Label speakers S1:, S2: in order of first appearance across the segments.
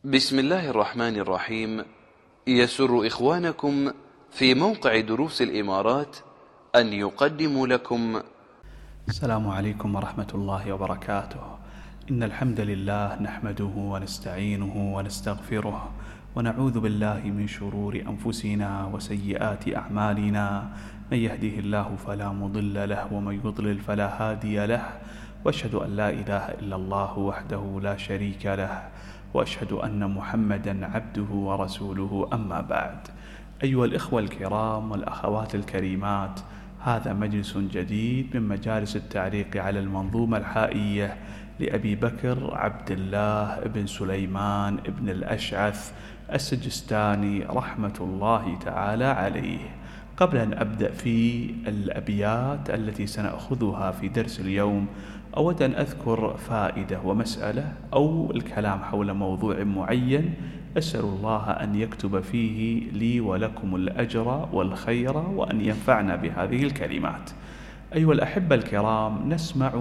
S1: بسم الله الرحمن الرحيم. يسر إخوانكم في موقع دروس الإمارات أن يقدموا لكم
S2: السلام عليكم ورحمة الله وبركاته. إن الحمد لله نحمده ونستعينه ونستغفره ونعوذ بالله من شرور أنفسنا وسيئات أعمالنا. من يهده الله فلا مضل له ومن يضلل فلا هادي له، وأشهد أن لا إله إلا الله وحده لا شريك له، وأشهد أن محمدا عبده ورسوله. أما بعد، أيها الإخوة الكرام والأخوات الكريمات، هذا مجلس جديد من مجالس التعليق على المنظومة الحائية لأبي بكر عبد الله بن سليمان بن الأشعث السجستاني رحمة الله تعالى عليه. قبل أن أبدأ في الأبيات التي سنأخذها في درس اليوم، أود أن أذكر فائدة ومسألة أو الكلام حول موضوع معين، أسأل الله أن يكتب فيه لي ولكم الأجر والخير وأن ينفعنا بهذه الكلمات. أيها الأحبة الكرام، نسمع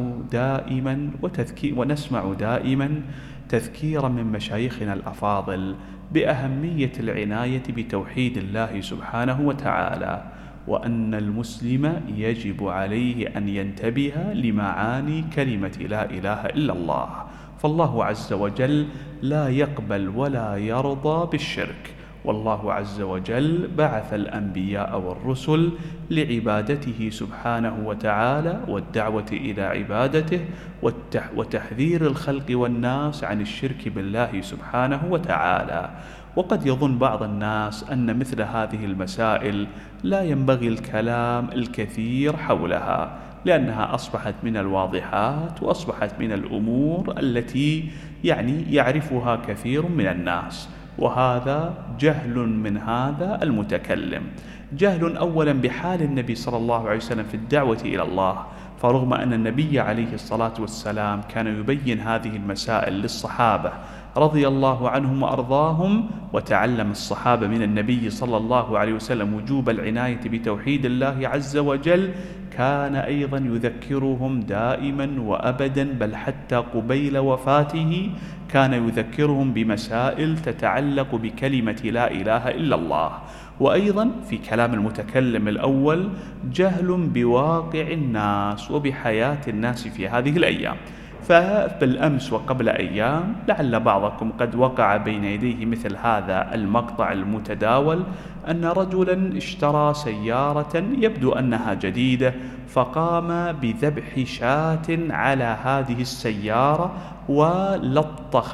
S2: دائما تذكيرا من مشايخنا الأفاضل بأهمية العناية بتوحيد الله سبحانه وتعالى، وأن المسلم يجب عليه أن ينتبه لمعاني كلمة لا إله إلا الله، فالله عز وجل لا يقبل ولا يرضى بالشرك، والله عز وجل بعث الأنبياء والرسل لعبادته سبحانه وتعالى والدعوة إلى عبادته وتحذير الخلق والناس عن الشرك بالله سبحانه وتعالى. وقد يظن بعض الناس أن مثل هذه المسائل لا ينبغي الكلام الكثير حولها، لأنها أصبحت من الواضحات وأصبحت من الأمور التي يعرفها كثير من الناس، وهذا جهل من هذا المتكلم. جهل أولا بحال النبي صلى الله عليه وسلم في الدعوة إلى الله، فرغم أن النبي عليه الصلاة والسلام كان يبين هذه المسائل للصحابة رضي الله عنهم وأرضاهم، وتعلم الصحابة من النبي صلى الله عليه وسلم وجوب العناية بتوحيد الله عز وجل، كان أيضا يذكرهم دائما وأبدا، بل حتى قبيل وفاته كان يذكرهم بمسائل تتعلق بكلمة لا إله إلا الله. وأيضا في كلام المتكلم الأول جهل بواقع الناس وبحياة الناس في هذه الأيام. فبالأمس وقبل أيام لعل بعضكم قد وقع بين يديه مثل هذا المقطع المتداول، أن رجلا اشترى سيارة يبدو أنها جديدة، فقام بذبح شاة على هذه السيارة ولطخ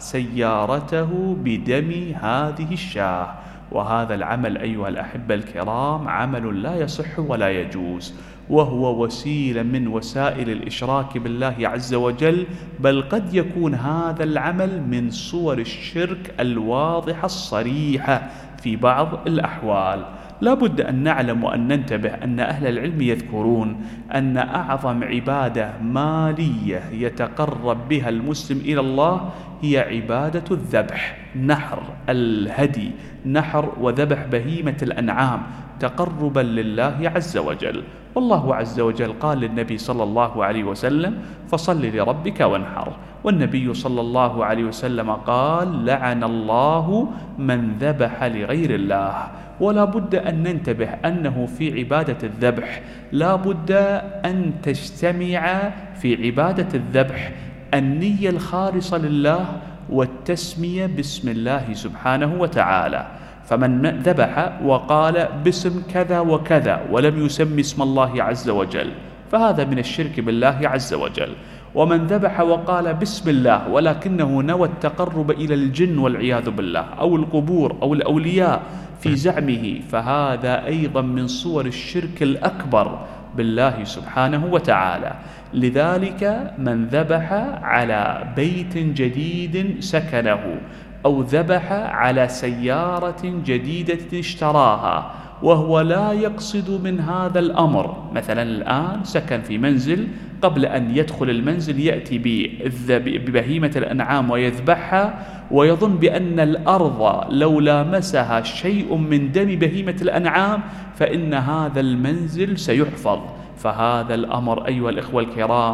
S2: سيارته بدم هذه الشاة. وهذا العمل أيها الأحبة الكرام عمل لا يصح ولا يجوز، وهو وسيلة من وسائل الإشراك بالله عز وجل، بل قد يكون هذا العمل من صور الشرك الواضحة الصريحة في بعض الأحوال. لا بد أن نعلم وأن ننتبه أن أهل العلم يذكرون أن أعظم عبادة مالية يتقرب بها المسلم إلى الله هي عبادة الذبح، نحر الهدي، نحر وذبح بهيمة الأنعام تقربا لله عز وجل. والله عز وجل قال للنبي صلى الله عليه وسلم: فصل لربك وانحر. والنبي صلى الله عليه وسلم قال: لعن الله من ذبح لغير الله. ولا بد أن ننتبه أنه في عبادة الذبح لا بد أن تجتمع في عبادة الذبح النية الخالصة لله والتسمية باسم الله سبحانه وتعالى. فمن ذبح وقال باسم كذا وكذا ولم يسمي اسم الله عز وجل فهذا من الشرك بالله عز وجل. ومن ذبح وقال بسم الله ولكنه نوى التقرب إلى الجن والعياذ بالله أو القبور أو الأولياء في زعمه، فهذا أيضا من صور الشرك الأكبر بالله سبحانه وتعالى. لذلك من ذبح على بيت جديد سكنه، أو ذبح على سيارة جديدة اشتراها وهو لا يقصد من هذا الأمر، مثلا الآن سكن في منزل، قبل أن يدخل المنزل يأتي ببهيمة الأنعام ويذبحها، ويظن بأن الأرض لو لامسها شيء من دم بهيمة الأنعام فإن هذا المنزل سيحفظ. فهذا الأمر أيها الإخوة الكرام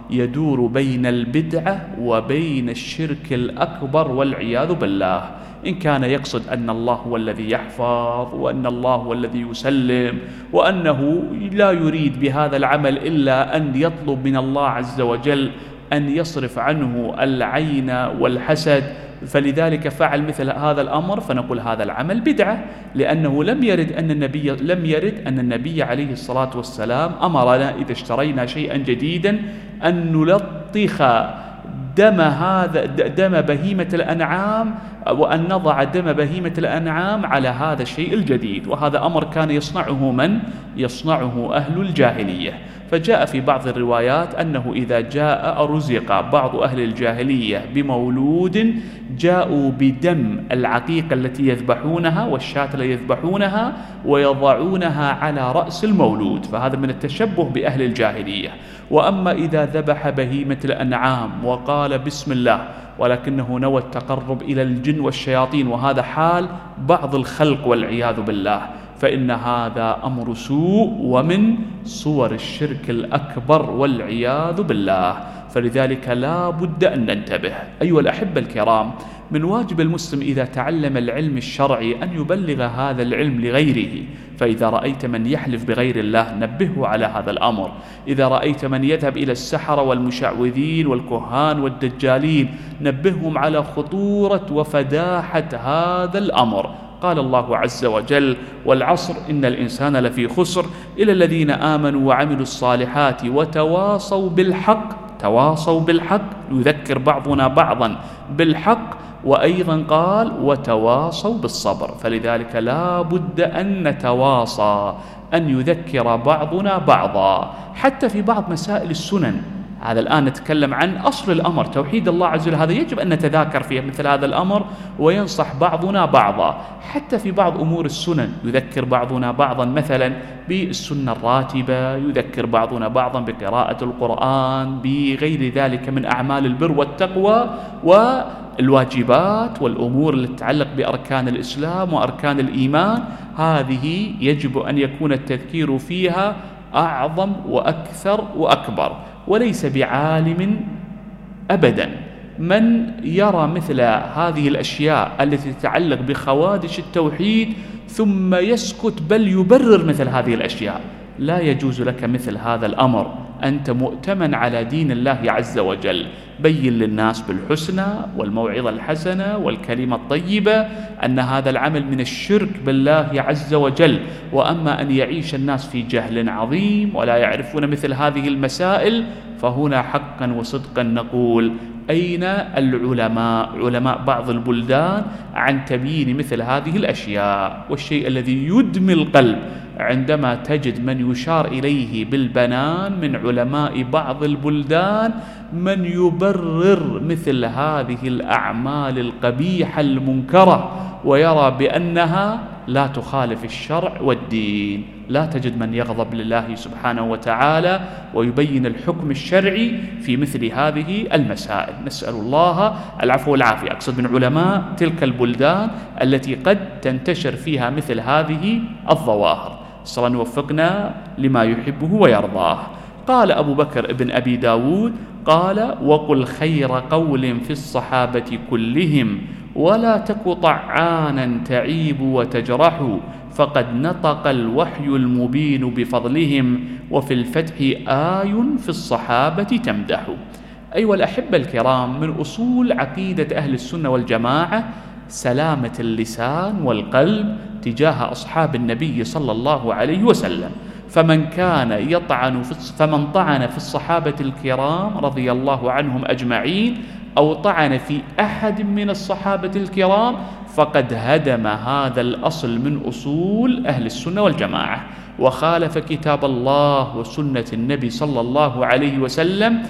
S2: يدور بين البدعة وبين الشرك الأكبر والعياذ بالله. إن كان يقصد أن الله هو الذي يحفظ وأن الله هو الذي يسلم وأنه لا يريد بهذا العمل إلا أن يطلب من الله عز وجل أن يصرف عنه العين والحسد، فلذلك فعل مثل هذا الأمر، فنقول هذا العمل بدعة، لأنه لم يرد أن النبي عليه الصلاة والسلام أمرنا إذا اشترينا شيئا جديدا أن نلطخ دم بهيمة الأنعام، وأن نضع دم بهيمة الأنعام على هذا الشيء الجديد، وهذا أمر كان يصنعه من؟ يصنعه أهل الجاهلية. فجاء في بعض الروايات أنه إذا جاء رزق بعض أهل الجاهلية بمولود جاءوا بدم العقيقة التي يذبحونها والشاة التي يذبحونها ويضعونها على رأس المولود، فهذا من التشبه بأهل الجاهلية. وأما إذا ذبح بهيمة الأنعام وقال بسم الله ولكنه نوى التقرب إلى الجن والشياطين، وهذا حال بعض الخلق والعياذ بالله، فإن هذا أمر سوء ومن صور الشرك الأكبر والعياذ بالله. فلذلك لا بد أن ننتبه. أيها الأحبة الكرام، من واجب المسلم إذا تعلم العلم الشرعي أن يبلغ هذا العلم لغيره. فإذا رأيت من يحلف بغير الله نبهه على هذا الأمر. إذا رأيت من يذهب إلى السحرة والمشعوذين والكهان والدجالين نبههم على خطورة وفداحة هذا الأمر. قال الله عز وجل: والعصر إن الإنسان لفي خسر إلا الذين آمنوا وعملوا الصالحات وتواصوا بالحق. تواصوا بالحق، يذكر بعضنا بعضا بالحق، وأيضا قال وتواصوا بالصبر. فلذلك لا بد أن نتواصى، أن يذكر بعضنا بعضا، حتى في بعض مسائل السنن. هذا الآن نتكلم عن أصل الأمر توحيد الله عز وجل، هذا يجب أن نتذاكر فيه مثل هذا الأمر وينصح بعضنا بعضا. حتى في بعض أمور السنن يذكر بعضنا بعضا، مثلا بالسنة الراتبة يذكر بعضنا بعضا بقراءة القرآن، بغير ذلك من أعمال البر والتقوى والواجبات والأمور التي تتعلق بأركان الإسلام وأركان الإيمان. هذه يجب أن يكون التذكير فيها أعظم وأكثر وأكبر، وليس بعالم أبدا من يرى مثل هذه الأشياء التي تتعلق بخوادش التوحيد ثم يسكت بل يبرر مثل هذه الأشياء. لا يجوز لك مثل هذا الأمر، أنت مؤتمن على دين الله عز وجل. بين للناس بالحسنى والموعظة الحسنة والكلمة الطيبة أن هذا العمل من الشرك بالله عز وجل. وأما أن يعيش الناس في جهل عظيم ولا يعرفون مثل هذه المسائل، فهنا حقا وصدقا نقول: أين العلماء، علماء بعض البلدان، عن تبيين مثل هذه الأشياء؟ والشيء الذي يدمي القلب عندما تجد من يشار إليه بالبنان من علماء بعض البلدان من يبرر مثل هذه الأعمال القبيحة المنكرة ويرى بأنها لا تخالف الشرع والدين. لا تجد من يغضب لله سبحانه وتعالى ويبين الحكم الشرعي في مثل هذه المسائل. نسأل الله العفو والعافية، أقصد من علماء تلك البلدان التي قد تنتشر فيها مثل هذه الظواهر. صلى الله يوفقنا لما يحبه ويرضاه. قال أبو بكر ابن أبي داود قال: وقل خير قول في الصحابة كلهم ولا تك طعانا تعيب وتجرح، فقد نطق الوحي المبين بفضلهم وفي الفتح آي في الصحابة تمدح. أيها الأحبة الكرام، من أصول عقيدة أهل السنة والجماعة سلامة اللسان والقلب تجاه أصحاب النبي صلى الله عليه وسلم. فمن طعن في الصحابة الكرام رضي الله عنهم أجمعين أو طعن في أحد من الصحابة الكرام فقد هدم هذا الأصل من أصول أهل السنة والجماعة، وخالف كتاب الله وسنة النبي صلى الله عليه وسلم،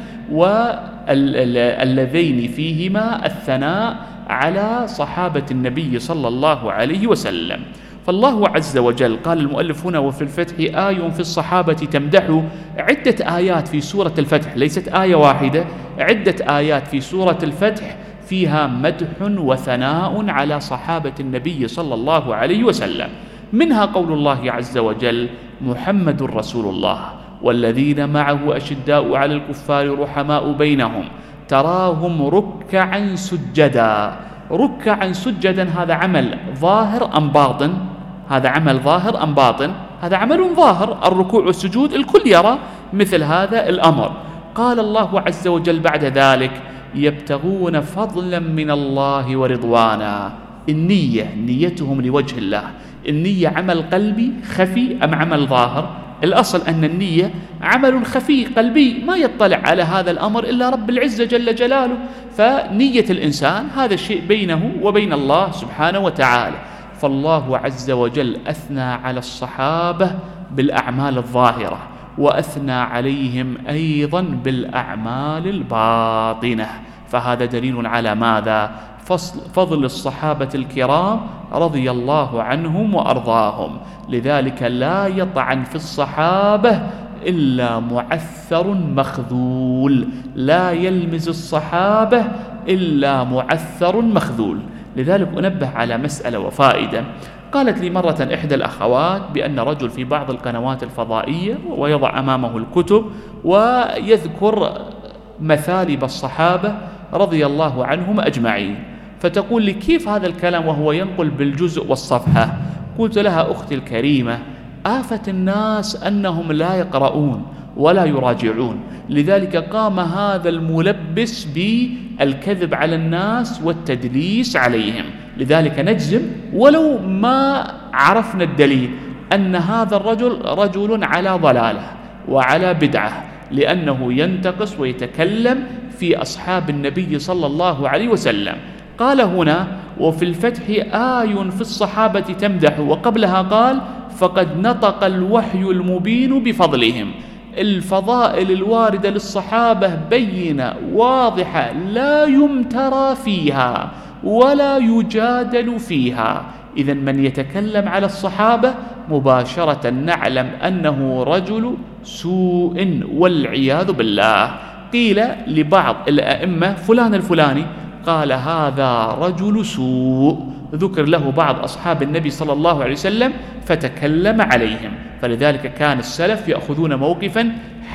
S2: واللذين فيهما الثناء على صحابة النبي صلى الله عليه وسلم. فالله عز وجل قال المؤلف هنا: وفي الفتح آي في الصحابة تمدح. عدة آيات في سورة الفتح، ليست آية واحدة، عدة آيات في سورة الفتح فيها مدح وثناء على صحابة النبي صلى الله عليه وسلم. منها قول الله عز وجل: محمد رسول الله والذين معه أشداء على الكفار رحماء بينهم تراهم ركعا سجدا. ركعا سجدا هذا عمل ظاهر أم باطن؟ هذا عمل ظاهر أم باطن؟ هذا عمل ظاهر، الركوع والسجود الكل يرى مثل هذا الأمر. قال الله عز وجل بعد ذلك يبتغون فضلا من الله ورضوانا. النية، نيتهم لوجه الله. النية عمل قلبي خفي أم عمل ظاهر؟ الأصل أن النية عمل خفي قلبي ما يطلع على هذا الأمر إلا رب العزة جل جلاله، فنية الإنسان هذا الشيء بينه وبين الله سبحانه وتعالى. فالله عز وجل أثنى على الصحابة بالأعمال الظاهرة، وأثنى عليهم أيضا بالأعمال الباطنة، فهذا دليل على ماذا؟ فضل الصحابة الكرام رضي الله عنهم وأرضاهم. لذلك لا يطعن في الصحابة إلا معثر مخذول، لا يلمز الصحابة إلا معثر مخذول. لذلك أنبه على مسألة وفائدة. قالت لي مرة إحدى الأخوات بأن رجل في بعض القنوات الفضائية ويضع أمامه الكتب ويذكر مثالب الصحابة رضي الله عنهم أجمعين، فتقول لي كيف هذا الكلام وهو ينقل بالجزء والصفحة؟ قلت لها أختي الكريمة آفة الناس أنهم لا يقرؤون ولا يراجعون، لذلك قام هذا الملبس بالكذب على الناس والتدليس عليهم. لذلك نجزم ولو ما عرفنا الدليل أن هذا الرجل رجل على ضلالة وعلى بدعة، لأنه ينتقص ويتكلم في أصحاب النبي صلى الله عليه وسلم. قال هنا وفي الفتح آي في الصحابة تمدح، وقبلها قال فقد نطق الوحي المبين بفضلهم. الفضائل الواردة للصحابة بينة واضحة لا يمترى فيها ولا يجادل فيها. إذن من يتكلم على الصحابة مباشرة نعلم أنه رجل سوء والعياذ بالله. قيل لبعض الأئمة فلان الفلاني قال هذا رجل سوء، ذكر له بعض أصحاب النبي صلى الله عليه وسلم فتكلم عليهم. فلذلك كان السلف يأخذون موقفا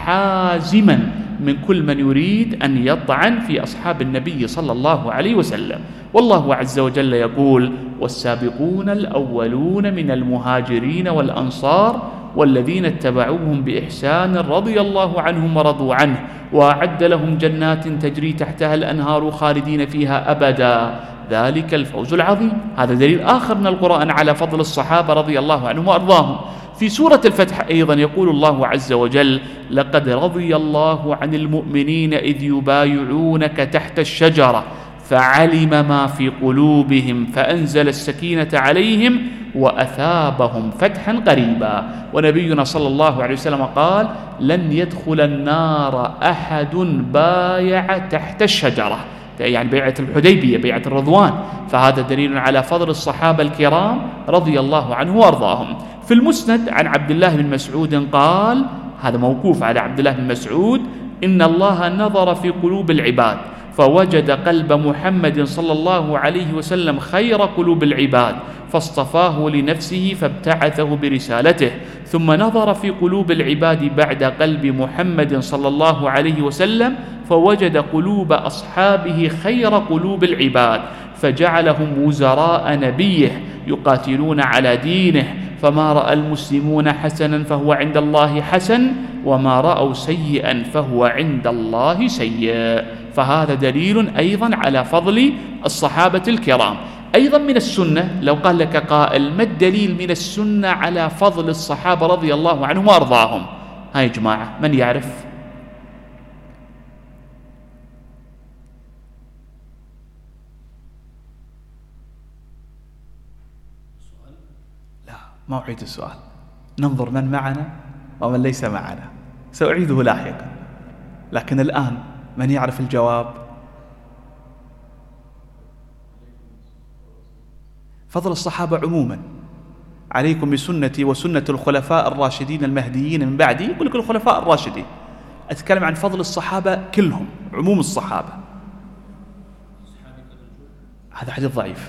S2: حازما من كل من يريد أن يطعن في أصحاب النبي صلى الله عليه وسلم. والله عز وجل يقول والسابقون الأولون من المهاجرين والأنصار والذين اتبعوهم بإحسان رضي الله عنهم ورضوا عنه وأعد لهم جنات تجري تحتها الأنهار خالدين فيها أبدا ذلك الفوز العظيم. هذا دليل آخر من القرآن على فضل الصحابة رضي الله عنهم وأرضاهم. في سورة الفتح أيضا يقول الله عز وجل لقد رضي الله عن المؤمنين إذ يبايعونك تحت الشجرة فعلم ما في قلوبهم فأنزل السكينة عليهم وأثابهم فتحا قريبا. ونبينا صلى الله عليه وسلم قال لن يدخل النار أحد بايع تحت الشجرة، يعني بيعة الحديبية، بيعة الرضوان. فهذا دليل على فضل الصحابة الكرام رضي الله عنه وأرضاهم. في المسند عن عبد الله بن مسعود قال، هذا موقوف على عبد الله بن مسعود، إن الله نظر في قلوب العباد فوجد قلب محمد صلى الله عليه وسلم خير قلوب العباد فاصطفاه لنفسه فابتعثه برسالته، ثم نظر في قلوب العباد بعد قلب محمد صلى الله عليه وسلم فوجد قلوب أصحابه خير قلوب العباد فجعلهم وزراء نبيه يقاتلون على دينه، فما رأى المسلمون حسنا فهو عند الله حسن وما رأوا سيئا فهو عند الله سيء. فهذا دليل أيضا على فضل الصحابة الكرام. أيضا من السنة، لو قال لك قائل ما الدليل من السنة على فضل الصحابة رضي الله عنهم وأرضاهم؟ هاي جماعة من يعرف؟ لا، ما أعيد السؤال، ننظر من معنا ومن ليس معنا، سأعيده لاحقا، لكن الآن من يعرف الجواب؟ فضل الصحابة عموما، عليكم بسنتي وسنة الخلفاء الراشدين المهديين من بعدي. يقول لك الخلفاء الراشدين، أتكلم عن فضل الصحابة كلهم، عموم الصحابة. هذا حديث ضعيف،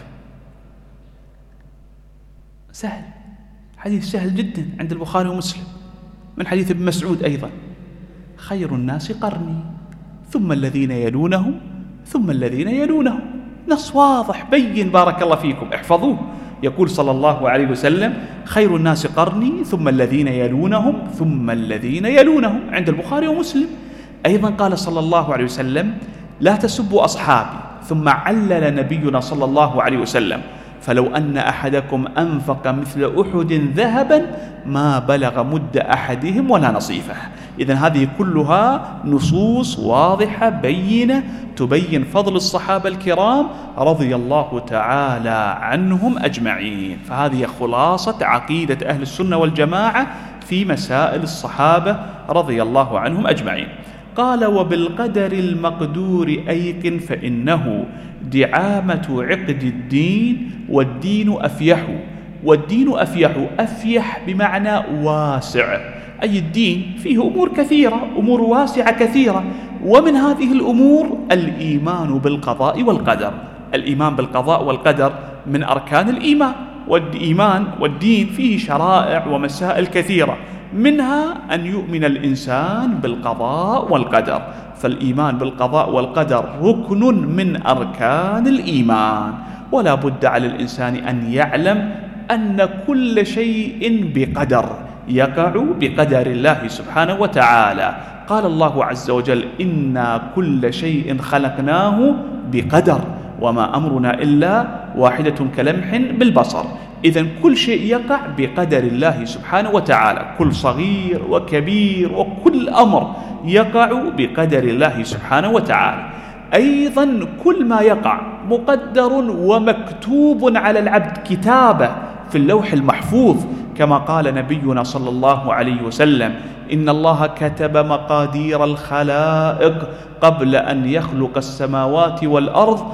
S2: سهل، حديث سهل جدا عند البخاري ومسلم. من حديث ابن مسعود أيضا: خير الناس قرني ثم الذين يلونهم ثم الذين يلونهم. نص واضح بين، بارك الله فيكم، احفظوه. يقول صلى الله عليه وسلم: خير الناس قرني ثم الذين يلونهم ثم الذين يلونهم، عند البخاري ومسلم. أيضا قال صلى الله عليه وسلم: لا تسبوا أصحابي. ثم علل نبينا صلى الله عليه وسلم: فلو أن أحدكم أنفق مثل أحد ذهبا ما بلغ مد أحدهم ولا نصيفه. إذن هذه كلها نصوص واضحة بينة تبين فضل الصحابة الكرام رضي الله تعالى عنهم أجمعين. فهذه خلاصة عقيدة أهل السنة والجماعة في مسائل الصحابة رضي الله عنهم أجمعين. قال: وبالقدر المقدور أيقن فإنه دعامة عقد الدين والدين أفيح. والدين أفيح، أفيح بمعنى واسع، أي الدين فيه أمور كثيرة، أمور واسعة كثيرة، ومن هذه الأمور الإيمان بالقضاء والقدر. الإيمان بالقضاء والقدر من أركان الإيمان، والإيمان والدين فيه شرائع ومسائل كثيرة، منها أن يؤمن الإنسان بالقضاء والقدر. فالإيمان بالقضاء والقدر ركن من أركان الإيمان، ولا بد على الإنسان أن يعلم أن كل شيء بقدر، يقع بقدر الله سبحانه وتعالى. قال الله عز وجل: إنا كل شيء خلقناه بقدر وما أمرنا إلا واحدة كلمح بالبصر. إذن كل شيء يقع بقدر الله سبحانه وتعالى، كل صغير وكبير وكل أمر يقع بقدر الله سبحانه وتعالى. أيضا كل ما يقع مقدر ومكتوب على العبد كتابة في اللوح المحفوظ، كما قال نبينا صلى الله عليه وسلم: إن الله كتب مقادير الخلائق قبل أن يخلق السماوات والأرض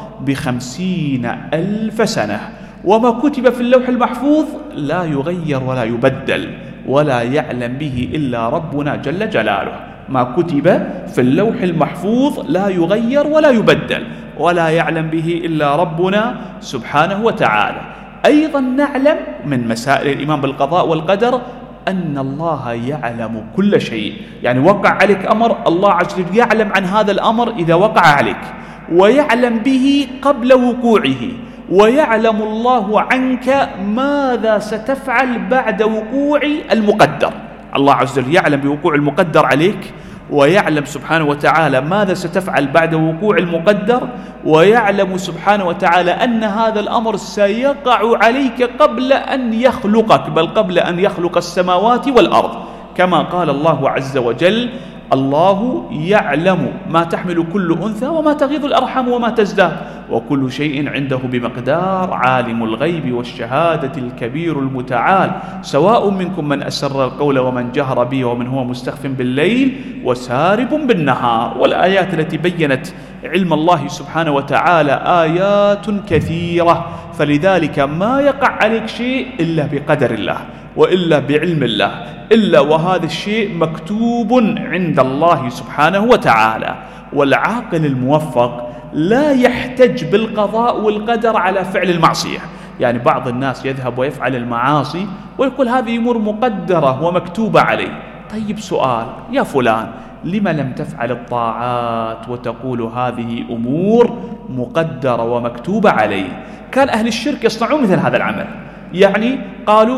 S2: ب50,000 سنة. وما كتب في اللوح المحفوظ لا يغير ولا يبدل، ولا يعلم به إلا ربنا جل جلاله. ما كتب في اللوح المحفوظ لا يغير ولا يبدل، ولا يعلم به إلا ربنا سبحانه وتعالى. أيضا نعلم من مسائل الإيمان بالقضاء والقدر أن الله يعلم كل شيء. يعني وقع عليك أمر، الله عز وجل يعلم عن هذا الأمر إذا وقع عليك، ويعلم به قبل وقوعه، ويعلم الله عنك ماذا ستفعل بعد وقوع المقدر. الله عز وجل يعلم بوقوع المقدر عليك، ويعلم سبحانه وتعالى ماذا ستفعل بعد وقوع المقدر، ويعلم سبحانه وتعالى أن هذا الأمر سيقع عليك قبل أن يخلقك، بل قبل أن يخلق السماوات والأرض، كما قال الله عز وجل: الله يعلم ما تحمل كل أنثى وما تغيض الأرحام وما تزداد وكل شيء عنده بمقدار. عالم الغيب والشهادة الكبير المتعال، سواء منكم من أسر القول ومن جهر به ومن هو مستخف بالليل وسارب بالنهار. والآيات التي بيّنت علم الله سبحانه وتعالى آيات كثيرة، فلذلك ما يقع عليك شيء إلا بقدر الله وإلا بعلم الله، إلا وهذا الشيء مكتوب عند الله سبحانه وتعالى. والعاقل الموفق لا يحتج بالقضاء والقدر على فعل المعصية. يعني بعض الناس يذهب ويفعل المعاصي ويقول هذه أمور مقدرة ومكتوبة عليه. طيب سؤال: يا فلان، لما لم تفعل الطاعات وتقول هذه أمور مقدرة ومكتوبة عليه؟ كان أهل الشرك يصنعون مثل هذا العمل، يعني قالوا: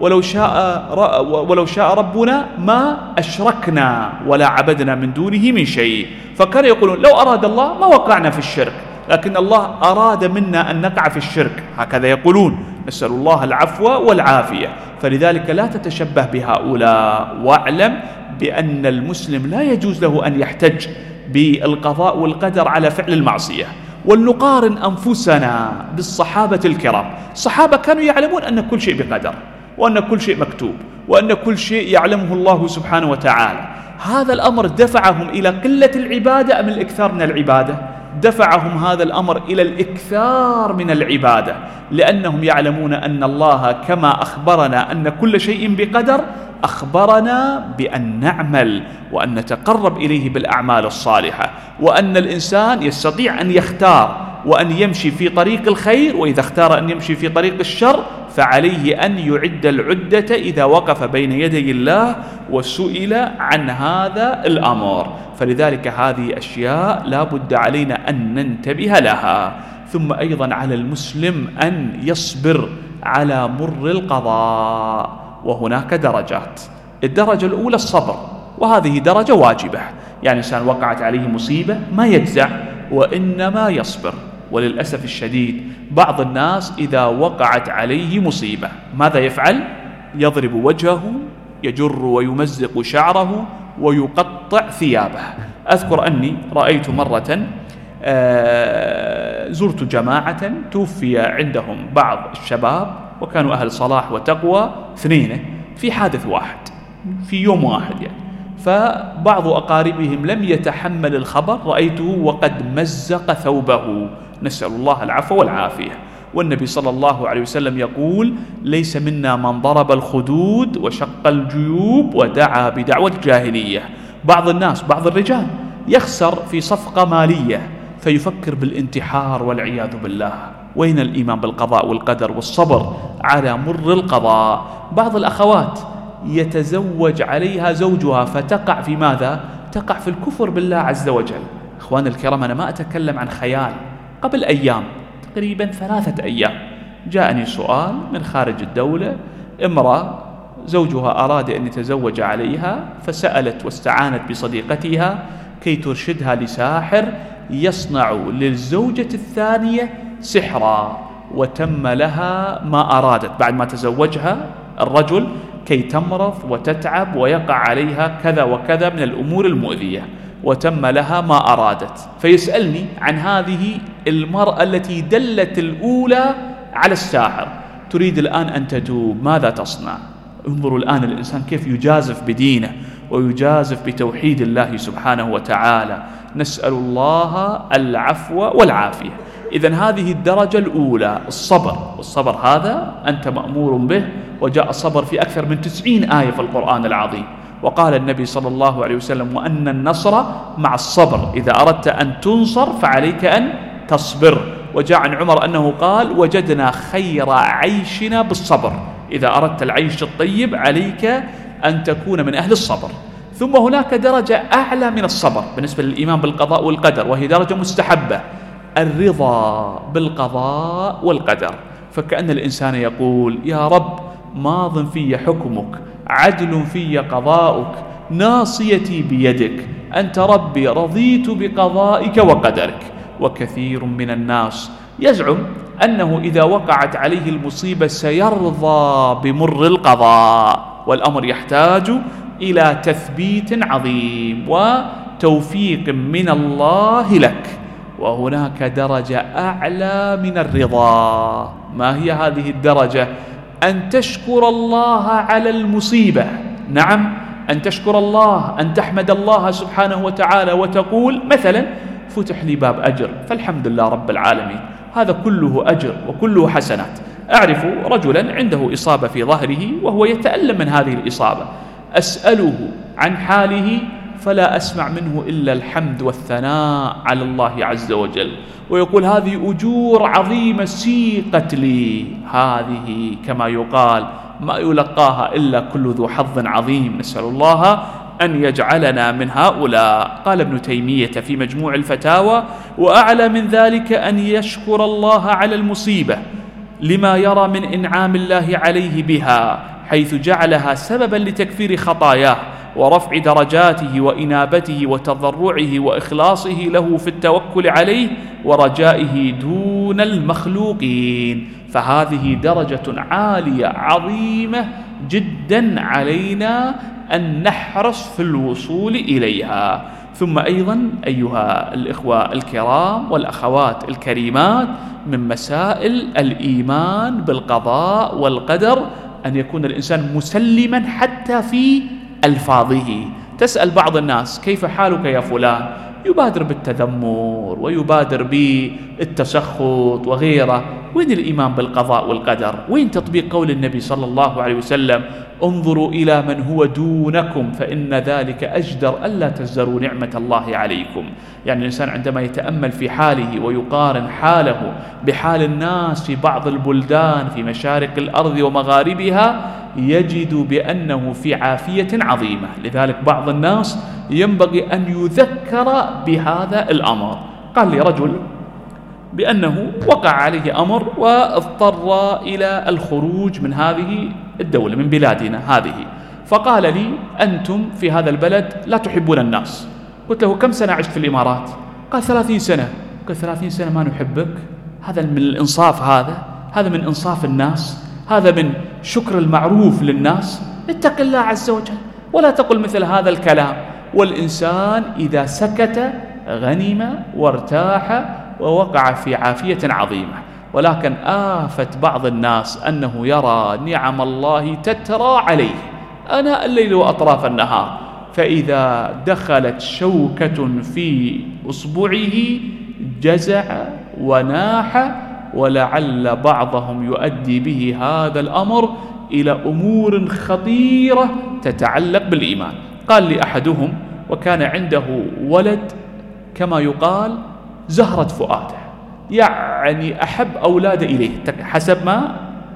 S2: ولو شاء ربنا ما أشركنا ولا عبدنا من دونه من شيء. فكانوا يقولون: لو أراد الله ما وقعنا في الشرك، لكن الله أراد منا أن نقع في الشرك، هكذا يقولون. نسأل الله العفو والعافية. فلذلك لا تتشبه بهؤلاء، واعلم بأن المسلم لا يجوز له أن يحتج بالقضاء والقدر على فعل المعصية. ولنقارن أنفسنا بالصحابة الكرام. الصحابة كانوا يعلمون أن كل شيء بقدر، وأن كل شيء مكتوب، وأن كل شيء يعلمه الله سبحانه وتعالى. هذا الأمر دفعهم إلى قلة العبادة أم الإكثار من العبادة؟ دفعهم هذا الأمر إلى الإكثار من العبادة، لأنهم يعلمون أن الله كما أخبرنا أن كل شيء بقدر، أخبرنا بأن نعمل وأن نتقرب إليه بالأعمال الصالحة، وأن الإنسان يستطيع أن يختار وأن يمشي في طريق الخير، وإذا اختار أن يمشي في طريق الشر فعليه أن يعد العدة إذا وقف بين يدي الله وسئل عن هذا الأمر. فلذلك هذه أشياء لا بد علينا أن ننتبه لها. ثم أيضا على المسلم أن يصبر على مر القضاء، وهناك درجات. الدرجة الأولى الصبر، وهذه درجة واجبة، يعني إنسان وقعت عليه مصيبة ما يجزع وإنما يصبر. وللأسف الشديد بعض الناس إذا وقعت عليه مصيبة ماذا يفعل؟ يضرب وجهه، يجر ويمزق شعره ويقطع ثيابه. أذكر أني رأيت مرة زرت جماعة توفي عندهم بعض الشباب وكانوا أهل صلاح وتقوى 2 في حادث واحد في يوم واحد يعني. فبعض أقاربهم لم يتحمل الخبر، رأيته وقد مزق ثوبه، نسأل الله العفو والعافية. والنبي صلى الله عليه وسلم يقول: ليس منا من ضرب الخدود وشق الجيوب ودعا بدعوة الجاهلية. بعض الناس، بعض الرجال يخسر في صفقة مالية فيفكر بالانتحار والعياذ بالله. وين الإيمان بالقضاء والقدر والصبر على مر القضاء؟ بعض الأخوات يتزوج عليها زوجها فتقع في ماذا؟ تقع في الكفر بالله عز وجل. أخوان الكرام، أنا ما أتكلم عن خيال. قبل أيام تقريبا 3 أيام جاءني سؤال من خارج الدولة، امرأة زوجها أراد أن يتزوج عليها فسألت واستعانت بصديقتها كي ترشدها لساحر يصنع للزوجة الثانية سحرا، وتم لها ما أرادت بعد ما تزوجها الرجل كي تمرض وتتعب ويقع عليها كذا وكذا من الأمور المؤذية، وتم لها ما أرادت. فيسألني عن هذه المرأة التي دلت الأولى على الساحر، تريد الآن أن تتوب، ماذا تصنع؟ انظروا الآن الإنسان كيف يجازف بدينه ويجازف بتوحيد الله سبحانه وتعالى. نسأل الله العفو والعافية. إذن هذه الدرجة الأولى الصبر، والصبر هذا أنت مأمور به، وجاء الصبر في أكثر من 90 آية في القرآن العظيم. وقال النبي صلى الله عليه وسلم: وأن النصر مع الصبر، إذا أردت أن تنصر فعليك أن تصبر. وجاء عن عمر أنه قال: وجدنا خير عيشنا بالصبر، إذا أردت العيش الطيب عليك أن تكون من أهل الصبر. ثم هناك درجة أعلى من الصبر بالنسبة للإيمان بالقضاء والقدر، وهي درجة مستحبة: الرضا بالقضاء والقدر. فكأن الإنسان يقول: يا رب، ماض في حكمك، عدل في قضاؤك، ناصيتي بيدك، أنت ربي، رضيت بقضائك وقدرك. وكثير من الناس يزعم أنه إذا وقعت عليه المصيبة سيرضى بمر القضاء، والأمر يحتاج إلى تثبيت عظيم وتوفيق من الله لك. وهناك درجة أعلى من الرضا. ما هي هذه الدرجة؟ أن تشكر الله على المصيبة. نعم، أن تشكر الله، أن تحمد الله سبحانه وتعالى وتقول مثلا: فتح لي باب أجر فالحمد لله رب العالمين، هذا كله أجر وكله حسنات. أعرف رجلا عنده إصابة في ظهره وهو يتألم من هذه الإصابة، أسأله عن حاله فلا أسمع منه إلا الحمد والثناء على الله عز وجل، ويقول: هذه أجور عظيمة سيقت لي، هذه كما يقال ما يلقاها إلا كل ذو حظ عظيم. نسأل الله أن يجعلنا من هؤلاء. قال ابن تيمية في مجموع الفتاوى: وأعلى من ذلك أن يشكر الله على المصيبة لما يرى من إنعام الله عليه بها، حيث جعلها سببا لتكفير خطاياه ورفع درجاته وإنابته وتضرعه وإخلاصه له في التوكل عليه ورجائه دون المخلوقين. فهذه درجة عالية عظيمة جدا علينا أن نحرص في الوصول إليها. ثم أيضا أيها الإخوة الكرام والأخوات الكريمات، من مسائل الإيمان بالقضاء والقدر أن يكون الإنسان مسلما حتى في ألفاظه. تسأل بعض الناس: كيف حالك يا فلان؟ يبادر بالتذمر ويبادر بالتسخط وغيره. وين الإيمان بالقضاء والقدر؟ وين تطبيق قول النبي صلى الله عليه وسلم انظروا إلى من هو دونكم فإن ذلك أجدر ألا تزدروا نعمة الله عليكم. يعني الإنسان عندما يتأمل في حاله ويقارن حاله بحال الناس في بعض البلدان في مشارق الأرض ومغاربها يجد بأنه في عافية عظيمة. لذلك بعض الناس ينبغي أن يذكر بهذا الأمر. قال لي رجل بأنه وقع عليه أمر واضطر إلى الخروج من هذه الدولة من بلادنا هذه، فقال لي أنتم في هذا البلد لا تحبون الناس. قلت له كم سنة عشت في الإمارات؟ قال 30 سنة. قلت 30 سنة ما نحبك؟ هذا من الإنصاف، هذا من إنصاف الناس، هذا من شكر المعروف للناس. اتق الله عز وجل ولا تقل مثل هذا الكلام. والإنسان إذا سكت غنم وارتاح ووقع في عافية عظيمة. ولكن آفة بعض الناس أنه يرى نعم الله تترى عليه آناء الليل وأطراف النهار، فإذا دخلت شوكة في أصبعه جزع وناح، ولعل بعضهم يؤدي به هذا الأمر إلى أمور خطيرة تتعلق بالإيمان. قال لي أحدهم وكان عنده ولد كما يقال زهرة فؤاده، يعني أحب أولاد إليه حسب ما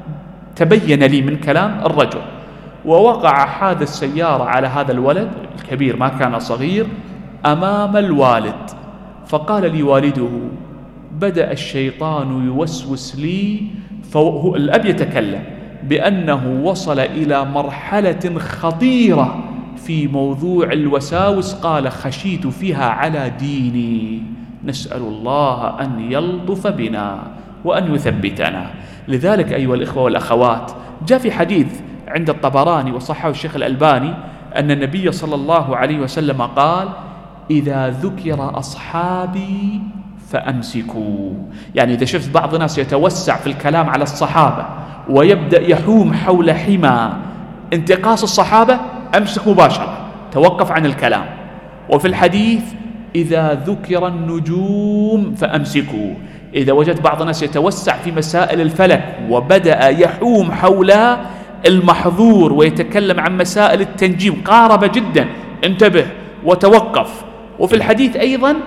S2: تبين لي من كلام الرجل. ووقع حادث السيارة على هذا الولد الكبير ما كان صغير أمام الوالد، فقال لي والده بدأ الشيطان يوسوس لي، الأب يتكلم بأنه وصل إلى مرحلة خطيرة في موضوع الوساوس، قال خشيت فيها على ديني. نسأل الله أن يلطف بنا وأن يثبتنا. لذلك أيها الإخوة والأخوات جاء في حديث عند الطبراني وصححه الشيخ الألباني أن النبي صلى الله عليه وسلم قال إذا ذكر أصحابي فأمسكوا. يعني إذا شفت بعض الناس يتوسع في الكلام على الصحابة ويبدأ يحوم حول حمى انتقاص الصحابة أمسك مباشرة، توقف عن الكلام. وفي الحديث إذا ذكر النجوم فأمسكوا. إذا وجدت بعض الناس يتوسع في مسائل الفلك وبدأ يحوم حول المحظور ويتكلم عن مسائل التنجيم قارب جدا، انتبه وتوقف. وفي الحديث أيضا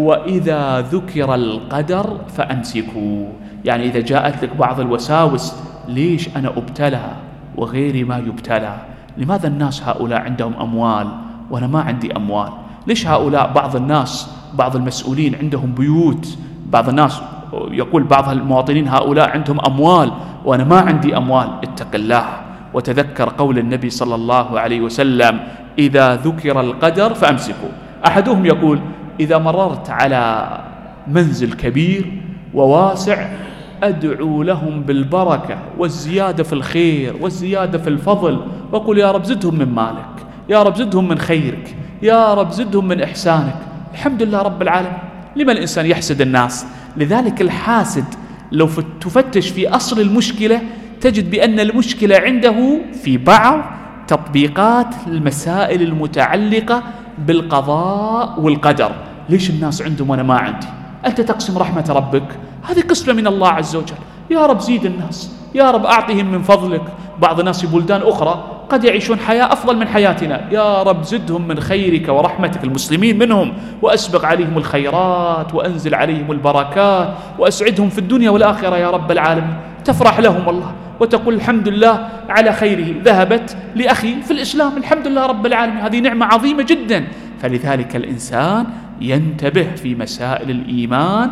S2: وإذا ذكر القدر فأمسكوا. يعني إذا جاءت لك بعض الوساوس ليش أنا أبتلى وغيري ما يبتلى؟ لماذا الناس هؤلاء عندهم أموال وأنا ما عندي أموال؟ ليش هؤلاء بعض الناس بعض المسؤولين عندهم بيوت، بعض الناس يقول بعض المواطنين هؤلاء عندهم أموال وأنا ما عندي أموال؟ اتق الله وتذكر قول النبي صلى الله عليه وسلم إذا ذكر القدر فأمسكوا. أحدهم يقول إذا مررت على منزل كبير وواسع أدعو لهم بالبركة والزيادة في الخير والزيادة في الفضل، وأقول يا رب زدهم من مالك، يا رب زدهم من خيرك، يا رب زدهم من إحسانك. الحمد لله رب العالمين. لما الإنسان يحسد الناس؟ لذلك الحاسد لو تفتش في أصل المشكلة تجد بأن المشكلة عنده في بعض تطبيقات المسائل المتعلقة بالقضاء والقدر. ليش الناس عندهم وأنا ما عندي؟ أنت تقسم رحمة ربك، هذه قسمة من الله عز وجل. يا رب زيد الناس، يا رب أعطهم من فضلك. بعض الناس في بلدان أخرى قد يعيشون حياة أفضل من حياتنا، يا رب زدهم من خيرك ورحمتك، المسلمين منهم، وأسبغ عليهم الخيرات وأنزل عليهم البركات وأسعدهم في الدنيا والآخرة يا رب العالمين. تفرح لهم الله وتقول الحمد لله على خيره، ذهبت لأخي في الإسلام، الحمد لله رب العالمين، هذه نعمة عظيمة جدا. فلذلك الإنسان ينتبه في مسائل الإيمان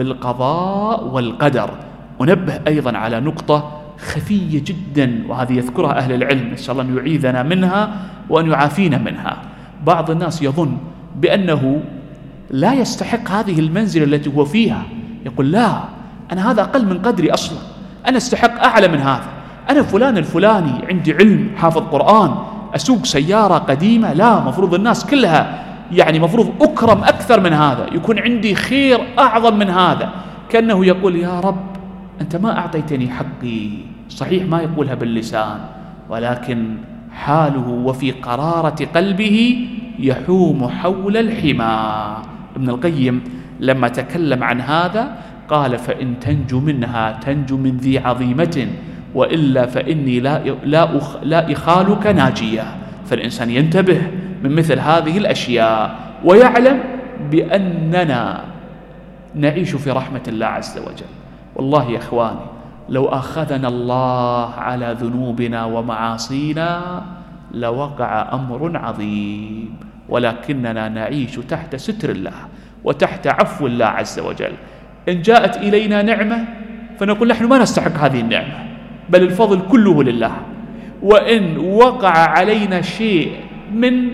S2: بالقضاء والقدر. ونبه أيضا على نقطة خفية جدا وهذه يذكرها أهل العلم، نسأل الله أن يعيذنا منها وأن يعافينا منها. بعض الناس يظن بأنه لا يستحق هذه المنزلة التي هو فيها، يقول لا أنا هذا أقل من قدري أصلا، أنا استحق أعلى من هذا، أنا فلان الفلاني عندي علم، حافظ قرآن، أسوق سيارة قديمة، لا مفروض الناس كلها يعني مفروض أكرم أكثر من هذا، يكون عندي خير أعظم من هذا. كأنه يقول يا رب أنت ما أعطيتني حقي. صحيح ما يقولها باللسان، ولكن حاله وفي قرارة قلبه يحوم حول الحمى. ابن القيم لما تكلم عن هذا قال فإن تنجو منها تنجو من ذي عظيمة، وإلا فإني لا إخالك ناجية. فالإنسان ينتبه من مثل هذه الأشياء ويعلم بأننا نعيش في رحمة الله عز وجل. والله يا إخواني لو أخذنا الله على ذنوبنا ومعاصينا لوقع أمر عظيم، ولكننا نعيش تحت ستر الله وتحت عفو الله عز وجل. إن جاءت إلينا نعمة فنقول نحن ما نستحق هذه النعمة، بل الفضل كله لله. وإن وقع علينا شيء من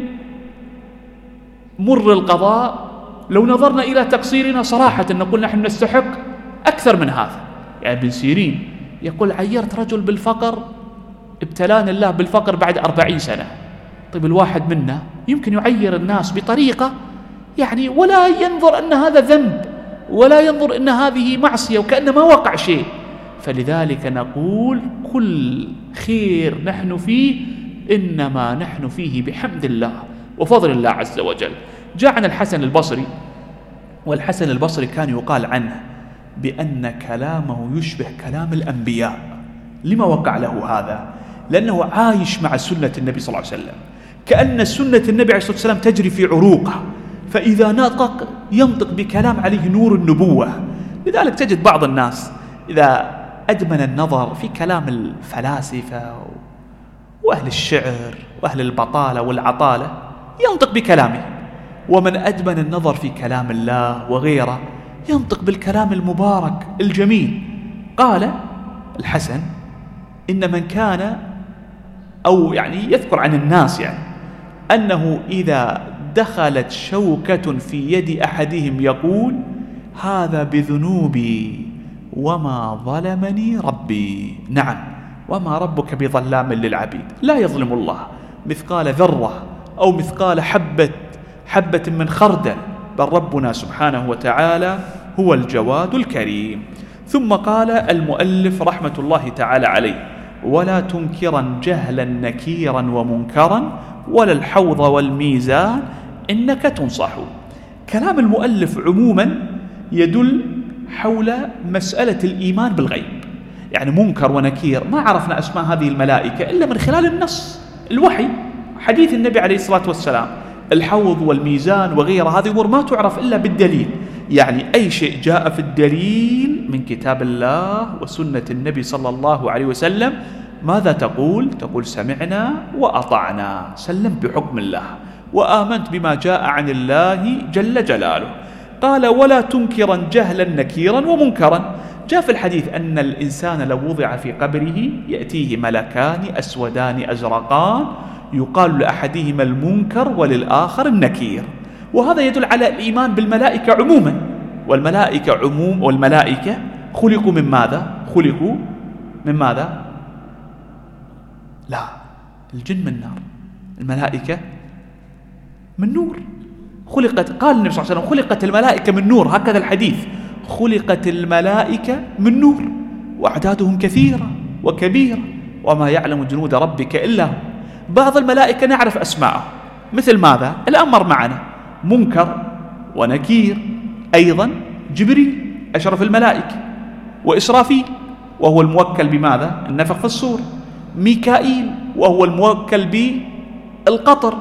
S2: مر القضاء لو نظرنا إلى تقصيرنا صراحة نقول نحن نستحق أكثر من هذا. يعني ابن سيرين يقول عيرت رجل بالفقر، ابتلاني الله بالفقر بعد 40 سنة. طيب الواحد منا يمكن يعير الناس بطريقة يعني ولا ينظر أن هذا ذنب ولا ينظر أن هذه معصية وكأن ما وقع شيء. فلذلك نقول كل خير نحن فيه إنما نحن فيه بحمد الله وفضل الله عز وجل. جاء عن الحسن البصري، والحسن البصري كان يقال عنه بأن كلامه يشبه كلام الأنبياء. لما وقع له هذا؟ لأنه عايش مع سنة النبي صلى الله عليه وسلم، كأن سنة النبي عليه الصلاة والسلام تجري في عروقه، فإذا نطق ينطق بكلام عليه نور النبوة. لذلك تجد بعض الناس إذا أدمن النظر في كلام الفلاسفة وأهل الشعر وأهل البطالة والعطالة ينطق بكلامه، ومن أدمن النظر في كلام الله وغيره ينطق بالكلام المبارك الجميل. قال الحسن إن من كان أو يعني يذكر عن الناس يعني أنه إذا دخلت شوكة في يد أحدهم يقول هذا بذنوبي وما ظلمني ربي. نعم، وما ربك بظلام للعبيد، لا يظلم الله مثقال ذرة أو مثقال حبة من خردل، بل ربنا سبحانه وتعالى هو الجواد الكريم. ثم قال المؤلف رحمة الله تعالى عليه ولا تنكرا جهلا نكيرا ومنكرا ولا الحوض والميزان إنك تنصح. كلام المؤلف عموما يدل حول مسألة الإيمان بالغيب، يعني منكر ونكير ما عرفنا أسماء هذه الملائكة إلا من خلال النص الوحي حديث النبي عليه الصلاة والسلام. الحوض والميزان وغيرها هذه أمور ما تعرف إلا بالدليل، يعني أي شيء جاء في الدليل من كتاب الله وسنة النبي صلى الله عليه وسلم ماذا تقول؟ تقول سمعنا وأطعنا، سلم بحكم الله وآمنت بما جاء عن الله جل جلاله. قال ولا تنكرا جهلا نكيرا ومنكرا. جاء في الحديث أن الإنسان لو وضع في قبره يأتيه ملكان أسودان أزرقان يقال لأحدهما المنكر وللآخر النكير. وهذا يدل على الإيمان بالملائكة عموما. والملائكة خلقوا من ماذا؟ خلقوا من ماذا؟ لا، الجن من نار، الملائكة من نور. قال النبي صلى الله عليه وسلم خلقت الملائكة من نور، هكذا الحديث، خلقت الملائكة من نور وأعدادهم كثيرة وكبيرة وما يعلم جنود ربك إلا هو. بعض الملائكة نعرف أسماءه مثل ماذا؟ الآن مر معنا منكر ونكير، أيضا جبريل أشرف الملائكة، وإسرافيل وهو الموكل بماذا؟ النفخ في الصور، ميكائيل وهو الموكل بالقطر،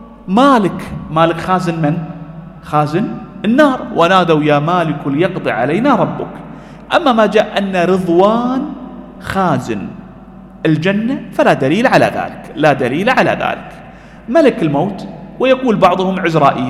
S2: مالك خازن من؟ خازن النار، ونادوا يا مالك ليقضي علينا ربك. أما ما جاء أن رضوان خازن الجنة فلا دليل على ذلك، لا دليل على ذلك. ملك الموت، ويقول بعضهم عزرائيل،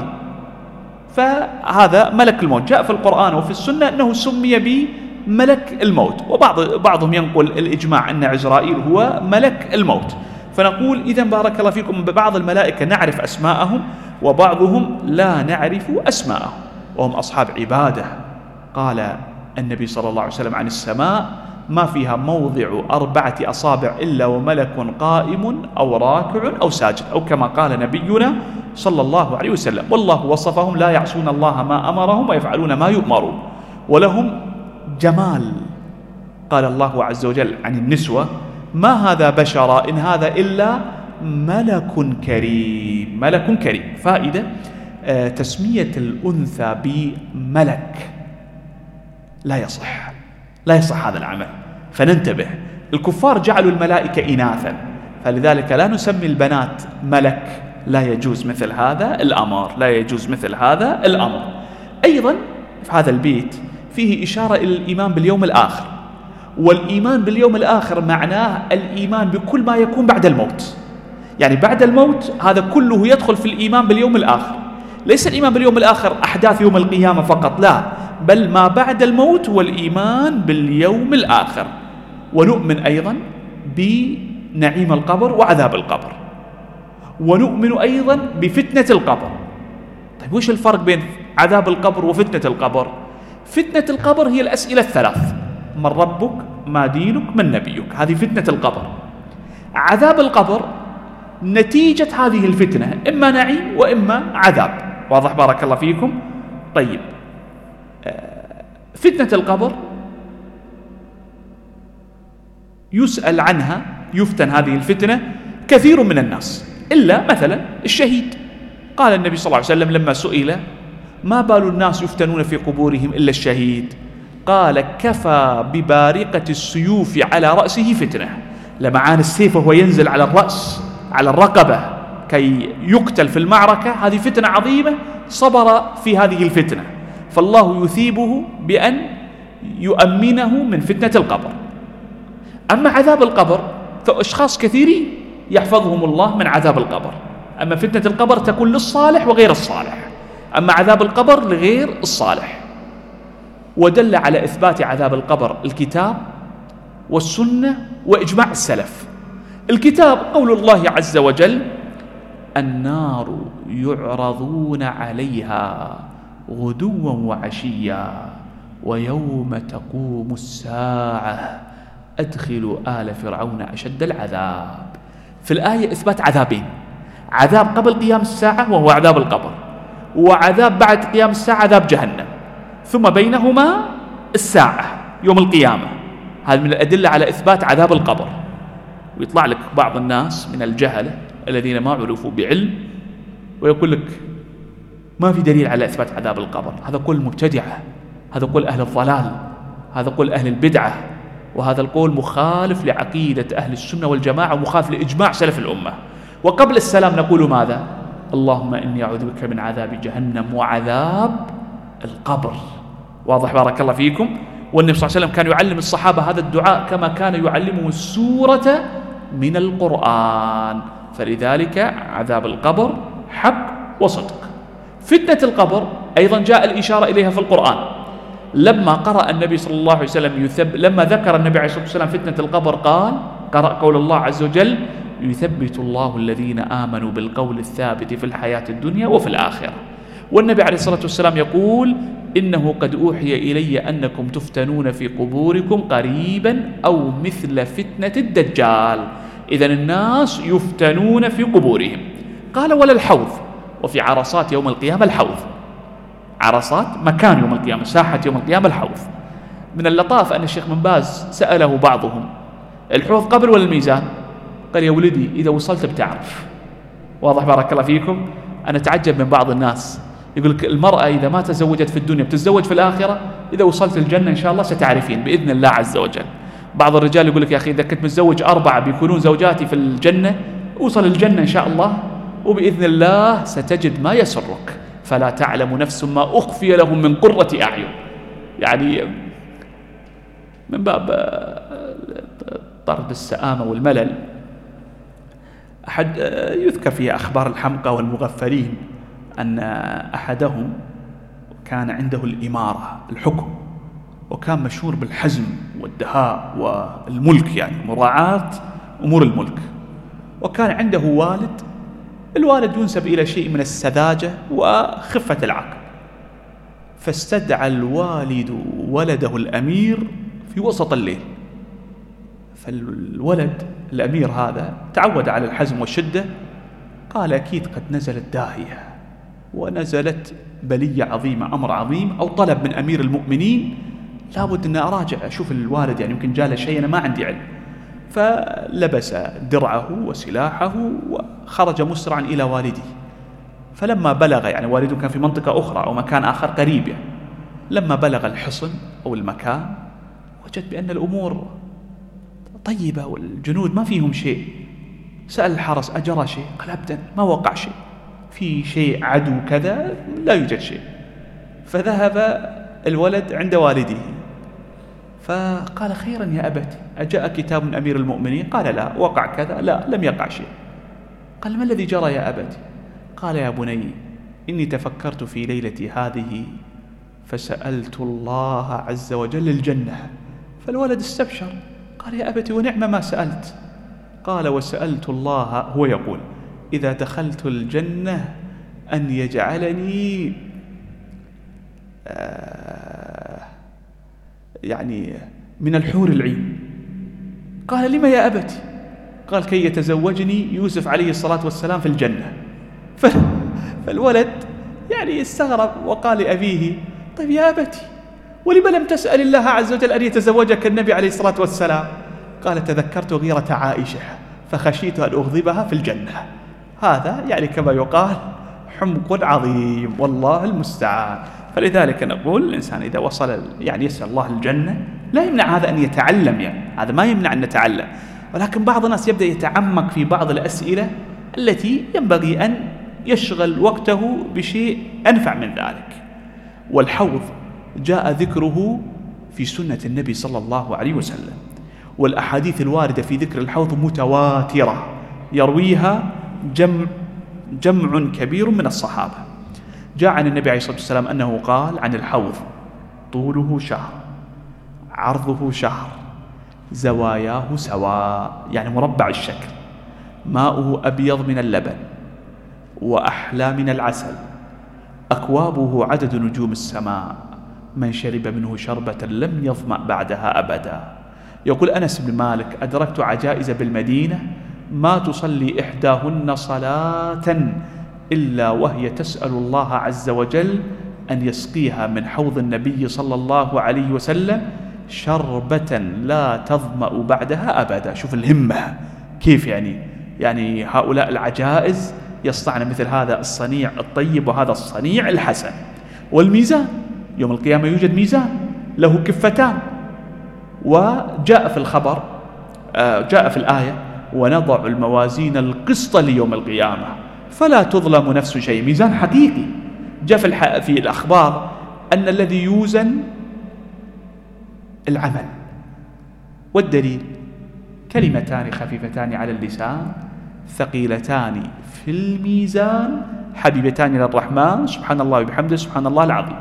S2: فهذا ملك الموت جاء في القرآن وفي السنة أنه سمي بملك الموت، وبعضهم ينقل الإجماع أن عزرائيل هو ملك الموت. فنقول إذن بارك الله فيكم ببعض الملائكة نعرف أسماءهم وبعضهم لا نعرف أسماءهم وهم أصحاب عبادة. قال النبي صلى الله عليه وسلم عن السماء ما فيها موضع 4 أصابع إلا وملك قائم أو راكع أو ساجد، أو كما قال نبينا صلى الله عليه وسلم. والله وصفهم لا يعصون الله ما أمرهم ويفعلون ما يؤمرون، ولهم جمال. قال الله عز وجل عن النسوة ما هذا بشرا إن هذا إلا ملك كريم. ملك كريم. فائدة تسمية الأنثى بملك لا يصح هذا العمل. فننتبه. الكفار جعلوا الملائكة إناثا، فلذلك لا نسمي البنات ملك، لا يجوز مثل هذا الأمر، لا يجوز مثل هذا الأمر. أيضا في هذا البيت فيه إشارة إلى الإيمان باليوم الآخر، والإيمان باليوم الآخر معناه الإيمان بكل ما يكون بعد الموت. يعني بعد الموت هذا كله يدخل في الإيمان باليوم الآخر، ليس الإيمان باليوم الآخر أحداث يوم القيامة فقط، لا، بل ما بعد الموت والإيمان باليوم الآخر. ونؤمن أيضا بنعيم القبر وعذاب القبر، ونؤمن أيضا بفتنة القبر. طيب وش الفرق بين عذاب القبر وفتنة القبر؟ فتنة القبر هي الأسئلة الثلاث: من ربك، ما دينك، من نبيك، هذه فتنة القبر. عذاب القبر نتيجة هذه الفتنة إما نعيم وإما عذاب. واضح؟ بارك الله فيكم. طيب فتنة القبر يسأل عنها، يفتن هذه الفتنة كثير من الناس إلا مثلا الشهيد. قال النبي صلى الله عليه وسلم لما سئل ما بال الناس يفتنون في قبورهم إلا الشهيد، قال كفى ببارقة السيوف على رأسه فتنة. لمعان السيف وهو ينزل على الرأس على الرقبة كي يقتل في المعركة، هذه فتنة عظيمة، صبر في هذه الفتنة، فالله يثيبه بأن يؤمنه من فتنة القبر. أما عذاب القبر فأشخاص كثيرين يحفظهم الله من عذاب القبر. أما فتنة القبر تكون للصالح وغير الصالح، أما عذاب القبر لغير الصالح. ودل على إثبات عذاب القبر الكتاب والسنة وإجماع السلف. الكتاب قول الله عز وجل: النار يعرضون عليها غدوا وعشيا ويوم تقوم الساعة أدخلوا آل فرعون أشد العذاب. في الآية إثبات عذابين: عذاب قبل قيام الساعة وهو عذاب القبر، وعذاب بعد قيام الساعة عذاب جهنم، ثم بينهما الساعة يوم القيامة. هذا من الأدلة على إثبات عذاب القبر. ويطلع لك بعض الناس من الجهلة الذين ما عرفوا بعلم ويقول لك ما في دليل على إثبات عذاب القبر. هذا قول مبتدعة، هذا قول أهل الضلال، هذا قول أهل البدعة، وهذا القول مخالف لعقيدة أهل السنة والجماعة ومخالف لإجماع سلف الأمة. وقبل السلام نقول ماذا؟ اللهم إني أعوذ بك من عذاب جهنم وعذاب القبر. واضح؟ بارك الله فيكم. والنبي صلى الله عليه وسلم كان يعلم الصحابة هذا الدعاء كما كان يعلمهم السورة من القرآن. فلذلك عذاب القبر حق وصدق. فتنة القبر أيضا جاء الإشارة إليها في القرآن. لما قرأ النبي صلى الله عليه وسلم لما ذكر النبي عليه الصلاة والسلام فتنة القبر قرأ قول الله عز وجل: يثبت الله الذين آمنوا بالقول الثابت في الحياة الدنيا وفي الآخرة. والنبي عليه الصلاة والسلام يقول: إنه قد أوحي إلي أنكم تفتنون في قبوركم قريبا أو مثل فتنة الدجال. إذن الناس يفتنون في قبورهم. قال: ولا الحوض. وفي عرصات يوم القيامة الحوض. عرصات مكان يوم القيامة، ساحة يوم القيامة الحوض. من اللطاف أن الشيخ بن باز سأله بعضهم: الحوض قبر ولا الميزان؟ قال: يا ولدي إذا وصلت بتعرف. واضح؟ بارك الله فيكم. أنا أتعجب من بعض الناس يقول لك المرأة إذا ما تزوجت في الدنيا بتتزوج في الآخرة، إذا وصلت الجنة إن شاء الله ستعرفين بإذن الله عز وجل. بعض الرجال يقول لك يا أخي إذا كنت متزوج 4 بيكونون زوجاتي في الجنة، وصل الجنة إن شاء الله وبإذن الله ستجد ما يسرك، فلا تعلم نفس ما أخفي لهم من قرة أعين. يعني من باب طرد السآمة والملل. أحد يذكر فيه أخبار الحمقى والمغفلين أن أحدهم كان عنده الإمارة، الحكم، وكان مشهور بالحزم والدهاء والملك، يعني مراعاة أمور الملك. وكان عنده والد، الوالد ينسب إلى شيء من السذاجة وخفة العقل، فاستدعى الوالد ولده الأمير في وسط الليل. فالولد الأمير هذا تعود على الحزم والشدة، قال أكيد قد نزلت داهية ونزلت بلية عظيمة، أمر عظيم، أو طلب من أمير المؤمنين، لابد أن أراجع أشوف الوالد، يعني يمكن جاله شيء أنا ما عندي علم. فلبس درعه وسلاحه وخرج مسرعا إلى والده. فلما بلغ، يعني والده كان في منطقة أخرى أو مكان آخر قريب، يعني لما بلغ الحصن أو المكان، وجد بأن الأمور طيبة والجنود ما فيهم شيء. سأل الحرس أجرى شيء؟ قال أبدا ما وقع شيء، في شيء عدو كذا لا يوجد شيء. فذهب الولد عند والده فقال خيرا يا أبتي، أجاء كتاب من أمير المؤمنين؟ قال لا. وقع كذا؟ لا لم يقع شيء. قال ما الذي جرى يا أبتي؟ قال يا بني إني تفكرت في ليلتي هذه فسألت الله عز وجل الجنة. فالولد استبشر قال يا أبتي ونعم ما سألت. قال وسألت الله، هو يقول إذا دخلت الجنة أن يجعلني يعني من الحور العين. قال لما يا أبتي؟ قال كي يتزوجني يوسف عليه الصلاة والسلام في الجنة. فالولد يعني استغرب وقال لأبيه طيب يا أبتي ولما لم تسأل الله عز وجل أن يتزوجك النبي عليه الصلاة والسلام؟ قال تذكرت غيرة عائشة فخشيت أن أغضبها في الجنة. هذا يعني كما يقال حمق عظيم والله المستعان. فلذلك نقول الإنسان إذا وصل يعني يسأل الله الجنة لا يمنع هذا أن يتعلم، يعني هذا ما يمنع أن نتعلم، ولكن بعض الناس يبدأ يتعمق في بعض الأسئلة التي ينبغي أن يشغل وقته بشيء أنفع من ذلك. والحوض جاء ذكره في سنة النبي صلى الله عليه وسلم، والأحاديث الواردة في ذكر الحوض متواترة يرويها جمع كبير من الصحابة. جاء عن النبي عليه الصلاة والسلام أنه قال عن الحوض طوله شهر عرضه شهر زواياه سواء، يعني مربع الشكل، ماؤه أبيض من اللبن وأحلى من العسل، أكوابه عدد نجوم السماء، من شرب منه شربة لم يظمأ بعدها أبدا. يقول أنس بن مالك أدركت عجائز بالمدينة ما تصلي إحداهن صلاة إلا وهي تسأل الله عز وجل أن يسقيها من حوض النبي صلى الله عليه وسلم شربة لا تظمأ بعدها أبدا. شوف الهمة كيف، يعني هؤلاء العجائز يصنعن مثل هذا الصنيع الطيب وهذا الصنيع الحسن. والميزان يوم القيامة يوجد ميزان له كفتان، وجاء في الخبر جاء في الآية ونضع الموازين القسط ليوم القيامة فلا تظلم نفس شيء. ميزان حقيقي. جاء في الأخبار أن الذي يوزن العمل، والدليل كلمتان خفيفتان على اللسان ثقيلتان في الميزان حبيبتان إلى الرحمن سبحان الله وبحمده سبحان الله العظيم.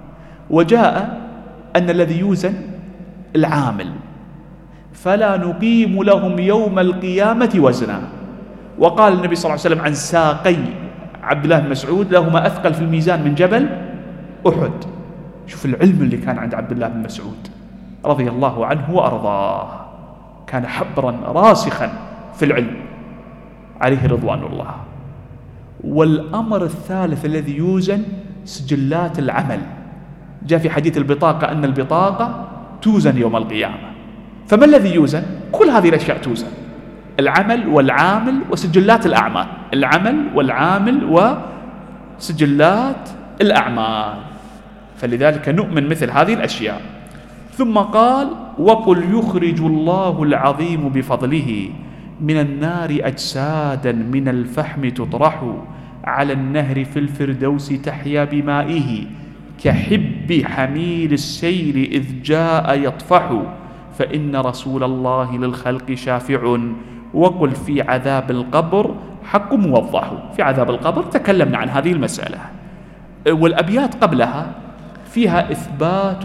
S2: وجاء أن الذي يوزن العامل فلا نقيم لهم يوم القيامة وزنا. وقال النبي صلى الله عليه وسلم عن ساقي عبد الله بن مسعود لهما أثقل في الميزان من جبل أحد. شوف العلم اللي كان عند عبد الله بن مسعود رضي الله عنه وأرضاه، كان حبرا راسخا في العلم عليه رضوان الله. والأمر الثالث الذي يوزن سجلات العمل. جاء في حديث البطاقة أن البطاقة توزن يوم القيامة. فما الذي يوزن؟ كل هذه الأشياء توزن، العمل والعامل وسجلات الأعمال، العمل والعامل وسجلات الأعمال. فلذلك نؤمن مثل هذه الأشياء. ثم قال وقل يخرج الله العظيم بفضله من النار أجسادا من الفحم تطرح على النهر في الفردوس تحيا بمائه كحب حميل السيل إذ جاء يطفح فإن رسول الله للخلق شافع وقل في عذاب القبر حق موضح. في عذاب القبر تكلمنا عن هذه المسألة، والأبيات قبلها فيها إثبات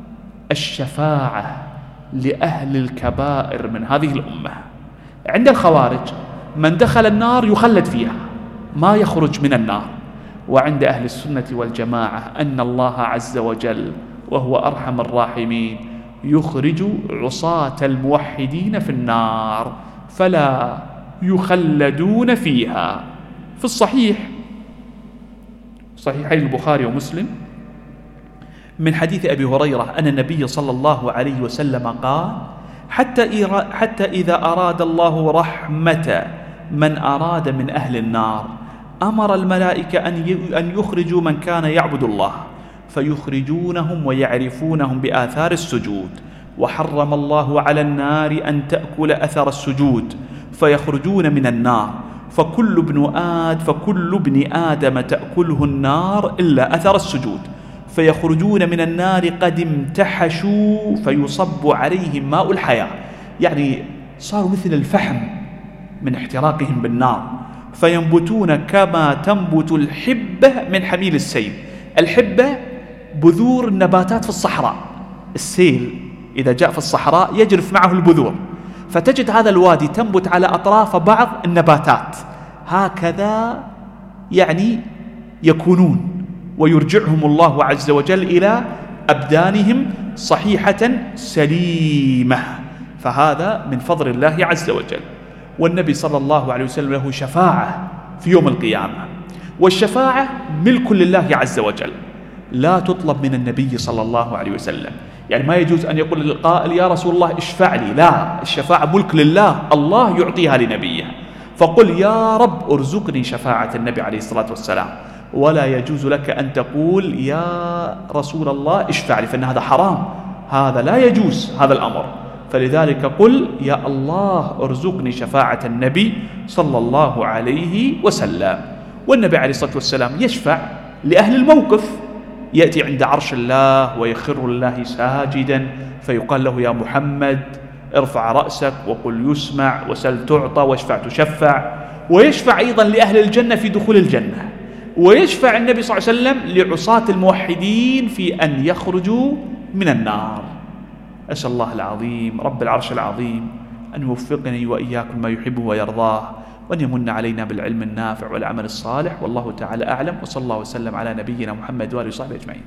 S2: الشفاعة لأهل الكبائر من هذه الأمة. عند الخوارج من دخل النار يخلد فيها ما يخرج من النار، وعند أهل السنة والجماعة أن الله عز وجل وهو أرحم الراحمين يخرج عصاة الموحدين في النار فلا يخلدون فيها. في الصحيح صحيحي البخاري ومسلم من حديث أبي هريرة أن النبي صلى الله عليه وسلم قال حتى إذا أراد الله رحمة من أراد من أهل النار أمر الملائكة أن يخرجوا من كان يعبد الله فيخرجونهم ويعرفونهم بآثار السجود. وحرم الله على النار أن تأكل أثر السجود فيخرجون من النار، فكل ابن آدم تأكله النار إلا أثر السجود، فيخرجون من النار قد امتحشوا فيصب عليهم ماء الحياة، يعني صاروا مثل الفحم من احتراقهم بالنار، فينبتون كما تنبت الحبة من حميل السيل. الحبة بذور النباتات في الصحراء، السيل إذا جاء في الصحراء يجرف معه البذور، فتجد هذا الوادي تنبت على أطراف بعض النباتات، هكذا يعني يكونون، ويرجعهم الله عز وجل إلى أبدانهم صحيحة سليمة. فهذا من فضل الله عز وجل. والنبي صلى الله عليه وسلم له شفاعة في يوم القيامة، والشفاعة ملك لله عز وجل، لا تطلب من النبي صلى الله عليه وسلم، يعني ما يجوز أن يقول القائل يا رسول الله اشفع لي، لا، الشفاعة ملك لله، الله يعطيها لنبيه، فقل يا رب ارزقني شفاعة النبي عليه الصلاة والسلام، ولا يجوز لك أن تقول يا رسول الله اشفع لي، فإن هذا حرام، هذا لا يجوز هذا الأمر. فلذلك قل يا الله ارزقني شفاعة النبي صلى الله عليه وسلم. والنبي عليه الصلاة والسلام يشفع لأهل الموقف، يأتي عند عرش الله ويخر لله ساجدا، فيقال له يا محمد ارفع رأسك وقل يسمع وسل تعطى واشفع تشفع. ويشفع أيضا لأهل الجنة في دخول الجنة، ويشفع النبي صلى الله عليه وسلم لعصاة الموحدين في أن يخرجوا من النار. أسأل الله العظيم رب العرش العظيم أن يوفقني وإياكم ما يحبه ويرضاه، وأن يمن علينا بالعلم النافع والعمل الصالح، والله تعالى أعلم، وصلى الله وسلم على نبينا محمد وآله وصحبه أجمعين.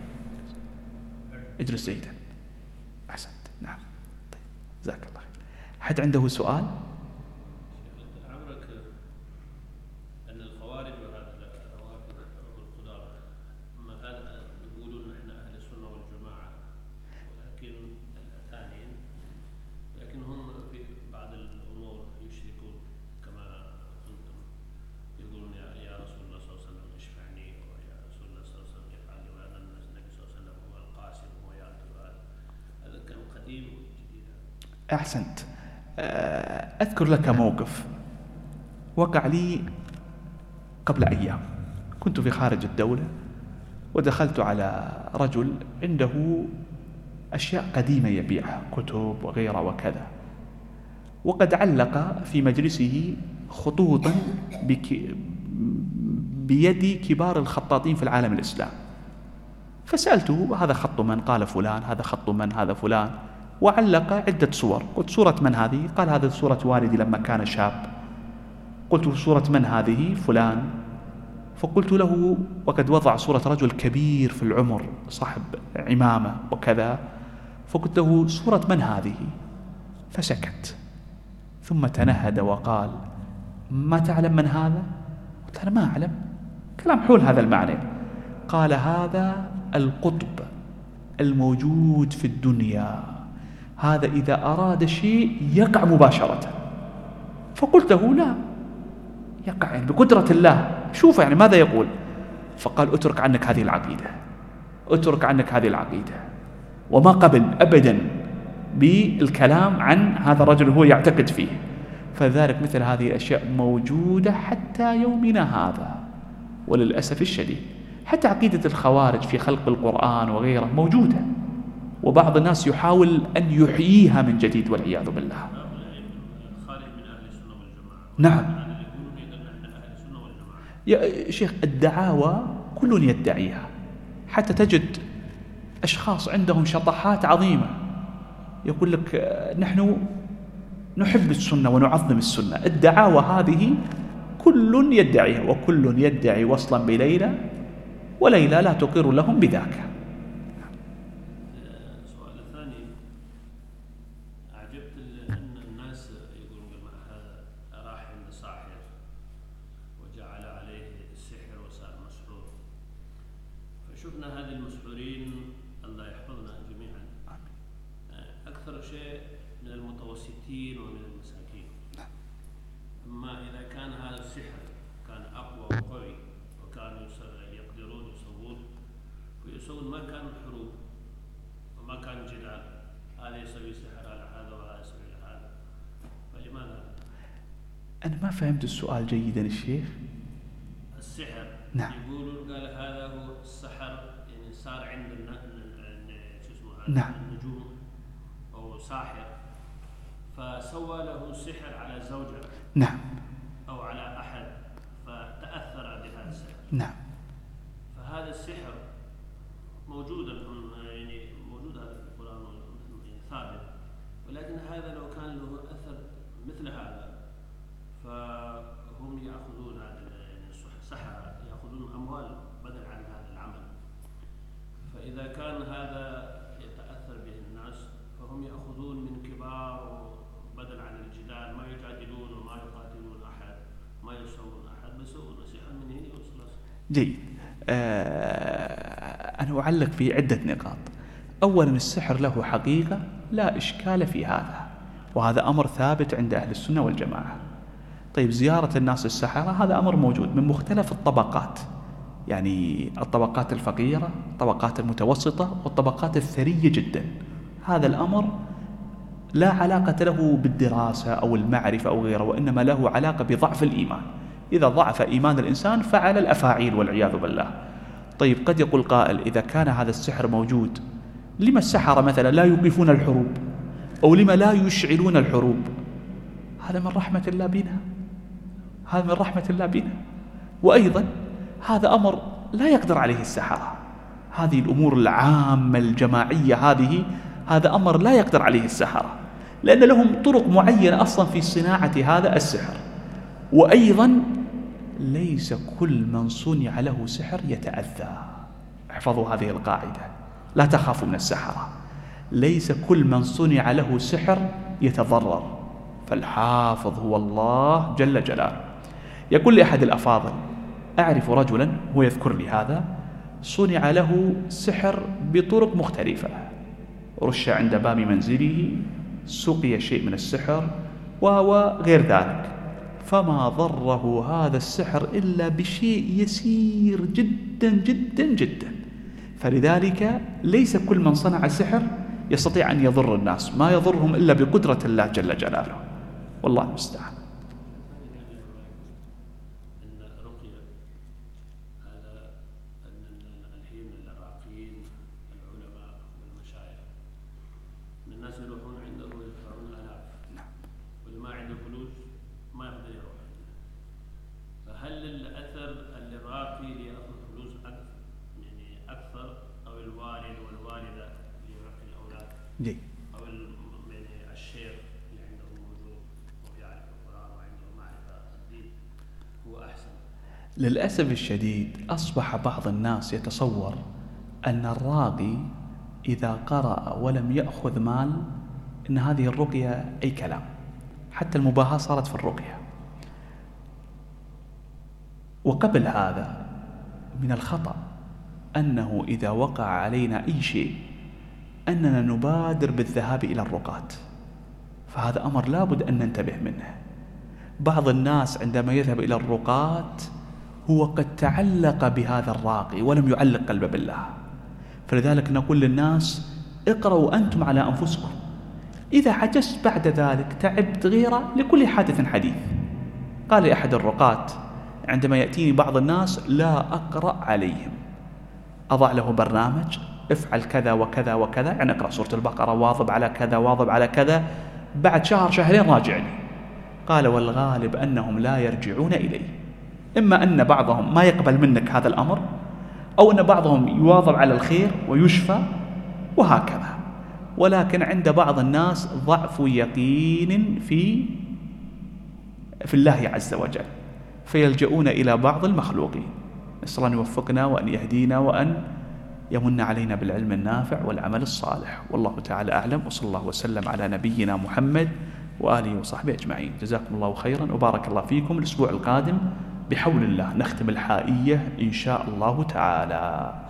S2: اجلس جيدا. أحسنت. نعم. طيب. جزاك الله خير. أحد عنده سؤال؟
S3: عمرك أن الخوارج والروافض والقدار يقولون نحن أهل السنة والجماعة، لكن هم في بعض الأمور يشركون، كما كنتم يقولون يا رسول الله صلى الله عليه وسلم اشفعني، ويا رسول الله صلى الله عليه وسلم يفعل، وأن النبي صلى الله عليه وسلم هو القاسم وهو يعطي، هذا كان قديم وجديد.
S2: أحسنت. أذكر لك موقف وقع لي قبل أيام. كنت في خارج الدولة ودخلت على رجل عنده أشياء قديمة يبيعها، كتب وغيرها وكذا، وقد علق في مجلسه خطوطا بيد كبار الخطاطين في العالم الإسلامي. فسألته هذا خط من؟ قال فلان. هذا خط من؟ هذا فلان. وعلق عدة صور. قلت صورة من هذه؟ قال هذه صورة والدي لما كان شاب. قلت صورة من هذه؟ فلان. فقلت له وقد وضع صورة رجل كبير في العمر صاحب عمامة وكذا، فقلت له صورة من هذه؟ فسكت، ثم تنهد وقال ما تعلم من هذا؟ قلت أنا ما أعلم، كلام حول هذا المعنى. قال هذا القطب الموجود في الدنيا، هذا إذا أراد شيء يقع مباشرة. فقلت له لا، يقع يعني بقدرة الله، شوف يعني ماذا يقول. فقال اترك عنك هذه العقيدة، اترك عنك هذه العقيدة، وما قبل أبدا بالكلام عن هذا الرجل هو يعتقد فيه. فذلك مثل هذه الأشياء موجودة حتى يومنا هذا، وللأسف الشديد حتى عقيدة الخوارج في خلق القرآن وغيره موجودة، وبعض الناس يحاول أن يحييها من جديد والعياذ بالله.
S3: خارج من أهل السنة والجماعة.
S2: نعم يا شيخ، الدعاوى كل يدعيها، حتى تجد أشخاص عندهم شطحات عظيمة يقول لك نحن نحب السنة ونعظم السنة. الدعاوى هذه كل يدعيها، وكل يدعي وصلا بليلى، وليلى لا تقر لهم بذاك.
S3: السؤال الثاني، أعجبت أن الناس يقولون هذا راح عند ساحر وجعل عليه السحر وصار مسحور، فشفنا هذه المسحورين الله يحفظنا جميعا أكثر شيء من المتوسطين ومن المساكين. أما إذا كان هذا السحر كان أقوى وقوي وكانوا يقدرون يصوون، ويسوون ما كان حروب وما كان جدال، هذا يسوي سحر على هذا وهذا يسوي هذا، فلماذا؟
S2: أنا ما فهمت السؤال جيدا الشيخ.
S3: السحر
S2: نعم.
S3: يقولون قال هذا هو السحر، يعني صار عند شو اسمه
S2: نعم.
S3: النجوم أو ساحر، فسوى له سحر على زوجة
S2: نعم.
S3: أو على أحد فتأثر بهذا السحر.
S2: نعم.
S3: فهذا السحر موجود، يعني موجود هذا في القرآن يعني ثابت، ولكن هذا لو كان له أثر مثل هذا فهم يأخذون هذا يعني السحرة يأخذون أموال بدل عن هذا العمل، فإذا كان هذا يتأثر به الناس فهم يأخذون من كبار بدل عن الجدال، ما يجادلون وما يقاتلون أحد، ما يسوون أحد، بس يسوون نصيحة من هنا وخلاص.
S2: جيد. أنا أعلق في عدة نقاط. أولا السحر له حقيقة لا إشكال في هذا، وهذا أمر ثابت عند أهل السنة والجماعة. طيب زيارة الناس السحرة هذا أمر موجود من مختلف الطبقات، يعني الطبقات الفقيرة، الطبقات المتوسطة، والطبقات الثرية جدا. هذا الأمر لا علاقة له بالدراسة أو المعرفة أو غيره، وإنما له علاقة بضعف الإيمان. إذا ضعف إيمان الإنسان فعل الأفاعيل والعياذ بالله. طيب قد يقول قائل إذا كان هذا السحر موجود لما السحرة مثلا لا يوقفون الحروب، أو لما لا يشعلون الحروب؟ هذا من رحمة الله بنا، هذا من رحمة الله بنا. وأيضا هذا أمر لا يقدر عليه السحرة، هذه الأمور العامة الجماعية هذا أمر لا يقدر عليه السحرة، لأن لهم طرق معينة أصلا في صناعة هذا السحر. وأيضا ليس كل من صنع له سحر يتأذى. احفظوا هذه القاعدة، لا تخافوا من السحرة، ليس كل من صنع له سحر يتضرر، فالحافظ هو الله جل جلاله. يقول لي أحد الأفاضل أعرف رجلا، هو يذكر لي هذا، صنع له سحر بطرق مختلفة، رش عند باب منزله، سقي شيء من السحر وغير ذلك، فما ضره هذا السحر إلا بشيء يسير جدا جدا جدا. فلذلك ليس كل من صنع سحر يستطيع أن يضر الناس، ما يضرهم إلا بقدرة الله جل جلاله، والله المستعان.
S3: جي. أو الشيخ اللي عنده موضوع ويعرف القرآن وعنده معرفة الدين هو أحسن.
S2: للأسف الشديد أصبح بعض الناس يتصور أن الراقي إذا قرأ ولم يأخذ مال إن هذه الرقية أي كلام، حتى المباهاة صارت في الرقية. وقبل هذا من الخطأ أنه إذا وقع علينا أي شيء أننا نبادر بالذهاب إلى الرقاة، فهذا أمر لا بد أن ننتبه منه. بعض الناس عندما يذهب إلى الرقاة هو قد تعلق بهذا الراقي ولم يعلق قلبه بالله، فلذلك نقول للناس اقرأوا أنتم على أنفسكم، إذا عجزت بعد ذلك تعبت غيره، لكل حادث حديث. قال لي أحد الرقاة عندما يأتيني بعض الناس لا أقرأ عليهم، أضع له برنامج افعل كذا وكذا وكذا، يعني اقرأ سورة البقرة، واظب على كذا واظب على كذا، بعد شهر شهرين راجعني. قال والغالب أنهم لا يرجعون إلي، إما أن بعضهم ما يقبل منك هذا الأمر، أو أن بعضهم يواظب على الخير ويشفى وهكذا. ولكن عند بعض الناس ضعف يقين في الله عز وجل، فيلجؤون إلى بعض المخلوقين. نسأل الله أن يوفقنا وأن يهدينا وأن يمن علينا بالعلم النافع والعمل الصالح، والله تعالى أعلم، وصلى الله وسلم على نبينا محمد وآله وصحبه أجمعين. جزاكم الله خيرا وبارك الله فيكم. الأسبوع القادم بحول الله نختم الحائية إن شاء الله تعالى.